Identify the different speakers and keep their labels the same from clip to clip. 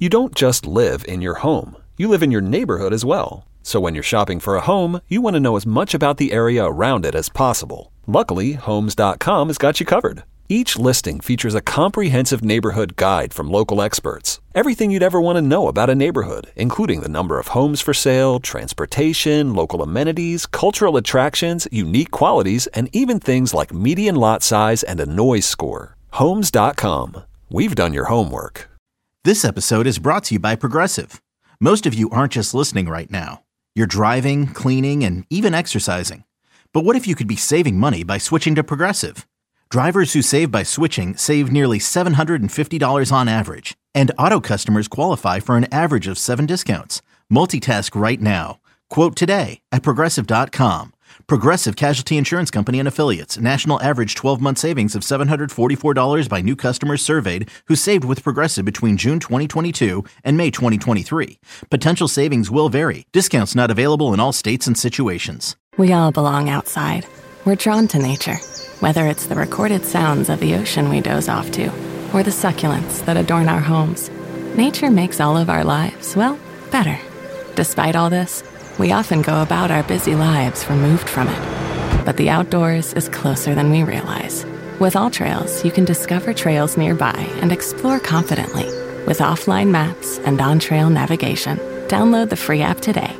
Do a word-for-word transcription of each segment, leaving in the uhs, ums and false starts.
Speaker 1: You don't just live in your home, you live in your neighborhood as well. So when you're shopping for a home, you want to know as much about the area around it as possible. Luckily, Homes dot com has got you covered. Each listing features a comprehensive neighborhood guide from local experts. Everything you'd ever want to know about a neighborhood, including the number of homes for sale, transportation, local amenities, cultural attractions, unique qualities, and even things like median lot size and a noise score. Homes dot com. We've done your homework.
Speaker 2: This episode is brought to you by Progressive. Most of you aren't just listening right now. You're driving, cleaning, and even exercising. But what if you could be saving money by switching to Progressive? Drivers who save by switching save nearly seven hundred fifty dollars on average. And auto customers qualify for an average of seven discounts. Multitask right now. Quote today at Progressive dot com. Progressive Casualty Insurance Company and Affiliates. National average twelve-month savings of seven hundred forty-four dollars by new customers surveyed who saved with Progressive between June twenty twenty-two and May twenty twenty-three. Potential savings will vary. Discounts not available in all states and situations.
Speaker 3: We all belong outside. We're drawn to nature. Whether it's the recorded sounds of the ocean we doze off to, or the succulents that adorn our homes, nature makes all of our lives, well, better. Despite all this, we often go about our busy lives removed from it. But the outdoors is closer than we realize. With AllTrails, you can discover trails nearby and explore confidently. With offline maps and on-trail navigation, download the free app today.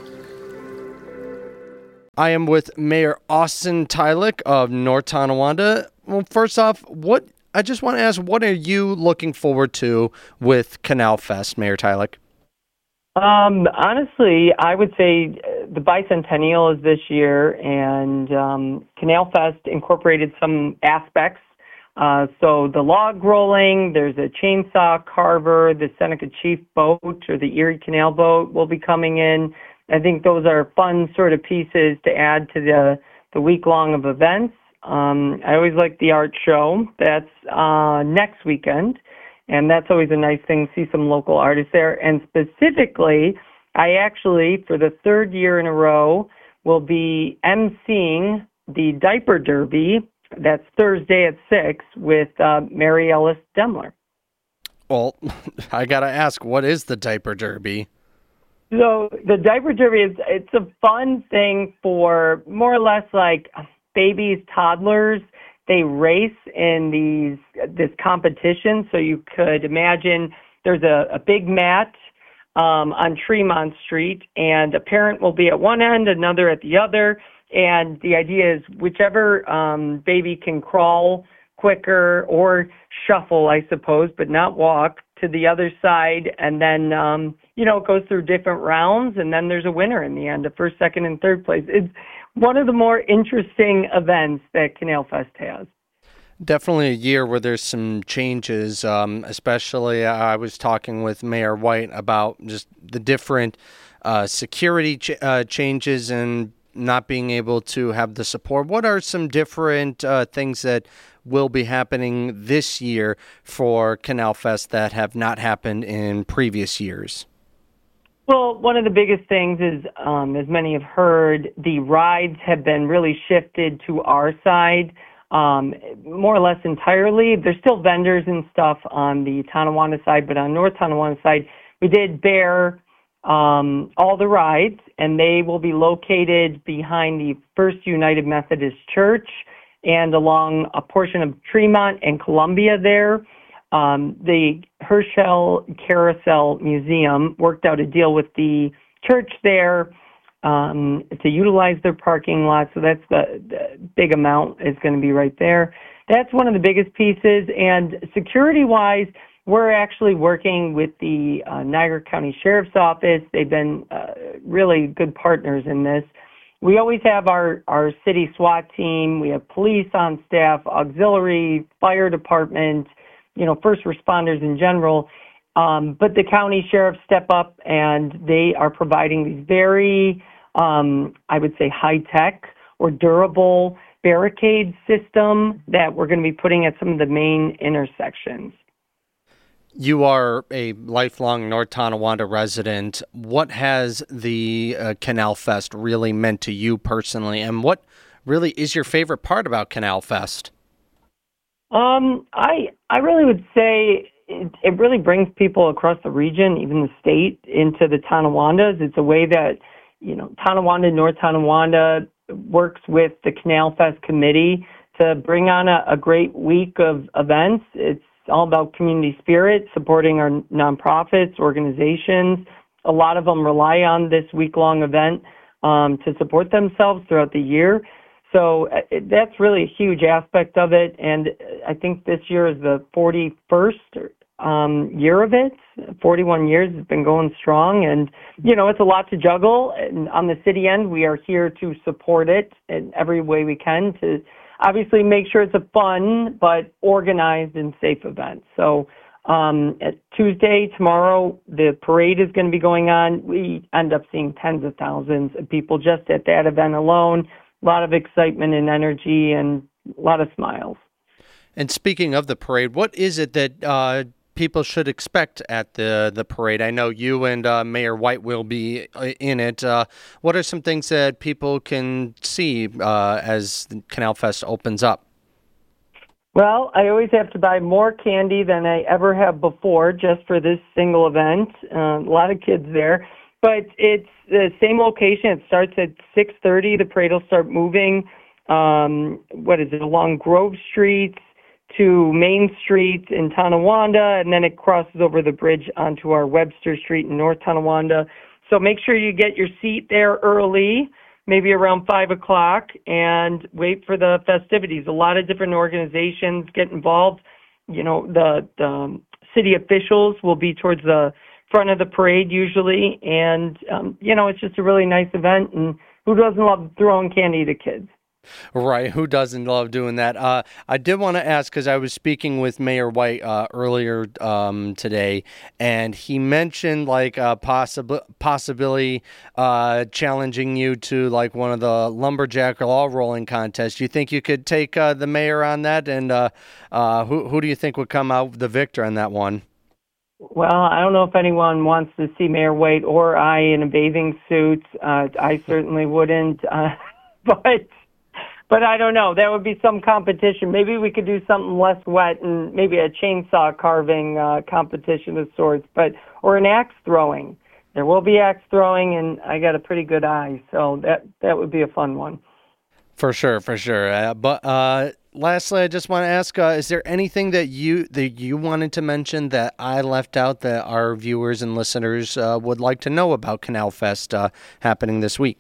Speaker 4: I am with Mayor Austin Tylick of North Tonawanda. Well, first off, what I just want to ask, what are you looking forward to with Canal Fest, Mayor Tylick?
Speaker 5: Um, honestly, I would say the bicentennial is this year, and um, Canal Fest incorporated some aspects. Uh, so the log rolling, there's a chainsaw carver, the Seneca Chief boat or the Erie Canal boat will be coming in. I think those are fun sort of pieces to add to the, the week long of events. Um, I always like the art show. That's uh, next weekend, and that's always a nice thing to see some local artists there. And specifically, I actually, for the third year in a row, will be emceeing the Diaper Derby. That's Thursday at six with uh, Mary Ellis Demler.
Speaker 4: Well, I got to ask, what is the Diaper Derby?
Speaker 5: So the Diaper Derby is it's a fun thing for more or less like babies, toddlers. They race in these this competition. So you could imagine there's a, a big mat um, on Tremont Street, and a parent will be at one end, another at the other. And the idea is whichever um, baby can crawl quicker or shuffle, I suppose, but not walk to the other side. And then, um, you know, it goes through different rounds, and then there's a winner in the end, a first, second, and third place. It's one of the more interesting events that Canal Fest has.
Speaker 4: Definitely a year where there's some changes, um, especially I was talking with Mayor White about just the different uh, security ch- uh, changes and not being able to have the support. What are some different uh, things that will be happening this year for Canal Fest that have not happened in previous years?
Speaker 5: Well, one of the biggest things is, um, as many have heard, the rides have been really shifted to our side, um, more or less entirely. There's still vendors and stuff on the Tonawanda side, but on North Tonawanda side, we did bear um, all the rides, and they will be located behind the First United Methodist Church and along a portion of Tremont and Columbia there. Um, the Herschel Carousel Museum worked out a deal with the church there um, to utilize their parking lot. So that's the, the big amount is going to be right there. That's one of the biggest pieces. And security-wise, we're actually working with the uh, Niagara County Sheriff's Office. They've been uh, really good partners in this. We always have our, our city SWAT team. We have police on staff, auxiliary, fire department, you know, first responders in general. Um, but the county sheriffs step up, and they are providing these very, um, I would say, high-tech or durable barricade system that we're going to be putting at some of the main intersections.
Speaker 4: You are a lifelong North Tonawanda resident. What has the uh, Canal Fest really meant to you personally, and what really is your favorite part about Canal Fest?
Speaker 5: Um, I I really would say it, it really brings people across the region, even the state, into the Tonawandas. It's a way that, you know, Tonawanda, North Tonawanda works with the Canal Fest committee to bring on a, a great week of events. It's all about community spirit, supporting our nonprofits, organizations. A lot of them rely on this week-long event um, to support themselves throughout the year. So uh, that's really a huge aspect of it. And I think this year is the forty-first um, year of it. forty-one years, it's been going strong. And, you know, it's a lot to juggle. And on the city end, we are here to support it in every way we can to obviously make sure it's a fun but organized and safe event. So um, at Tuesday, tomorrow, the parade is going to be going on. We end up seeing tens of thousands of people just at that event alone. A lot of excitement and energy and a lot of smiles.
Speaker 4: And speaking of the parade, what is it that uh, people should expect at the, the parade? I know you and uh, Mayor White will be in it. Uh, what are some things that people can see uh, as the Canal Fest opens up?
Speaker 5: Well, I always have to buy more candy than I ever have before just for this single event. Uh, a lot of kids there. But it's the same location. It starts at six thirty. The parade will start moving, um, what is it, along Grove Street to Main Street in Tonawanda, and then it crosses over the bridge onto our Webster Street in North Tonawanda. So make sure you get your seat there early, maybe around five o'clock, and wait for the festivities. A lot of different organizations get involved. You know, the, the um, city officials will be towards the front of the parade usually, and um, you know, it's just a really nice event, and who doesn't love throwing candy to kids?
Speaker 4: Right, who doesn't love doing that? Uh, I did want to ask, because I was speaking with Mayor White uh, earlier um, today, and he mentioned like a possible possibility uh, challenging you to like one of the lumberjack log rolling contests. Do you think you could take uh, the mayor on that, and uh, uh, who who do you think would come out the victor on that one?
Speaker 5: Well, I don't know if anyone wants to see Mayor White or I in a bathing suit. Uh, I certainly wouldn't, uh, but but I don't know. That would be some competition. Maybe we could do something less wet and maybe a chainsaw carving uh, competition of sorts, but or an axe throwing. There will be axe throwing, and I got a pretty good eye, so that that would be a fun one. For
Speaker 4: sure, for sure. Uh, but uh, lastly, I just want to ask: uh, is there anything that you that you wanted to mention that I left out that our viewers and listeners uh, would like to know about Canal Fest uh, happening this week?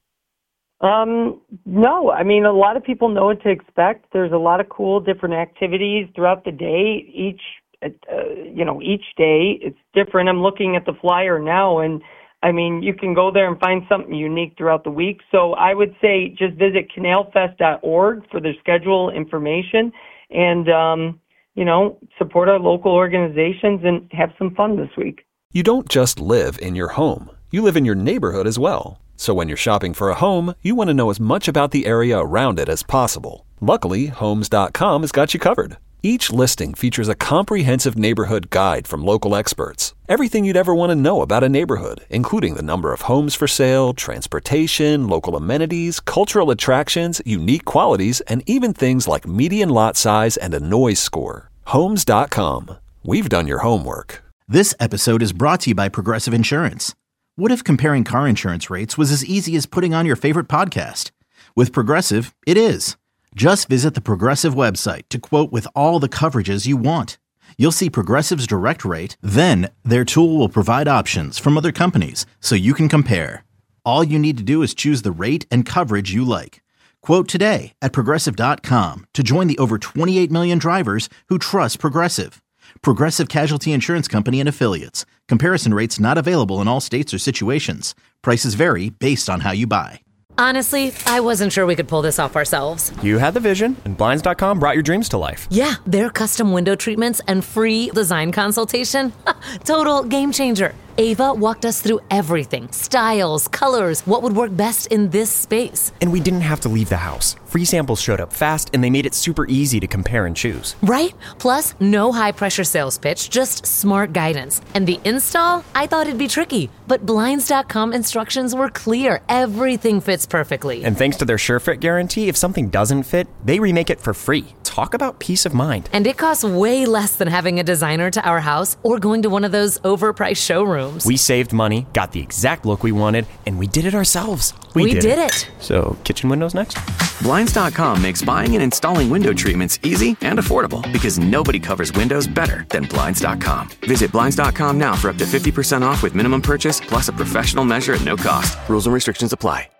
Speaker 5: Um, no, I mean, a lot of people know what to expect. There's a lot of cool different activities throughout the day. Each, uh, you know, each day it's different. I'm looking at the flyer now, and I mean, you can go there and find something unique throughout the week. So I would say just visit canal fest dot org for their schedule information and, um, you know, support our local organizations and have some fun this week.
Speaker 1: You don't just live in your home. You live in your neighborhood as well. So when you're shopping for a home, you want to know as much about the area around it as possible. Luckily, homes dot com has got you covered. Each listing features a comprehensive neighborhood guide from local experts. Everything you'd ever want to know about a neighborhood, including the number of homes for sale, transportation, local amenities, cultural attractions, unique qualities, and even things like median lot size and a noise score. homes dot com. We've done your homework.
Speaker 2: This episode is brought to you by Progressive Insurance. What if comparing car insurance rates was as easy as putting on your favorite podcast? With Progressive, it is. Just visit the Progressive website to quote with all the coverages you want. You'll see Progressive's direct rate, then their tool will provide options from other companies so you can compare. All you need to do is choose the rate and coverage you like. Quote today at progressive dot com to join the over twenty-eight million drivers who trust Progressive. Progressive Casualty Insurance Company and Affiliates. Comparison rates not available in all states or situations. Prices vary based on how you buy.
Speaker 6: Honestly, I wasn't sure we could pull this off ourselves.
Speaker 7: You had the vision, and Blinds dot com brought your dreams to life.
Speaker 6: Yeah, their custom window treatments and free design consultation. Total game changer. Ava walked us through everything. Styles, colors, what would work best in this space.
Speaker 7: And we didn't have to leave the house. Free samples showed up fast, and they made it super easy to compare and choose.
Speaker 6: Right? Plus, no high-pressure sales pitch, just smart guidance. And the install? I thought it'd be tricky, but Blinds dot com instructions were clear. Everything fits perfectly.
Speaker 7: And thanks to their SureFit guarantee, if something doesn't fit, they remake it for free. Talk about peace of mind.
Speaker 6: And it costs way less than having a designer to our house or going to one of those overpriced showrooms.
Speaker 7: We saved money, got the exact look we wanted, and we did it ourselves.
Speaker 6: We, we did, did it. it.
Speaker 7: So, kitchen windows next?
Speaker 8: Blinds dot com makes buying and installing window treatments easy and affordable because nobody covers windows better than Blinds dot com. Visit Blinds dot com now for up to fifty percent off with minimum purchase plus a professional measure at no cost. Rules and restrictions apply.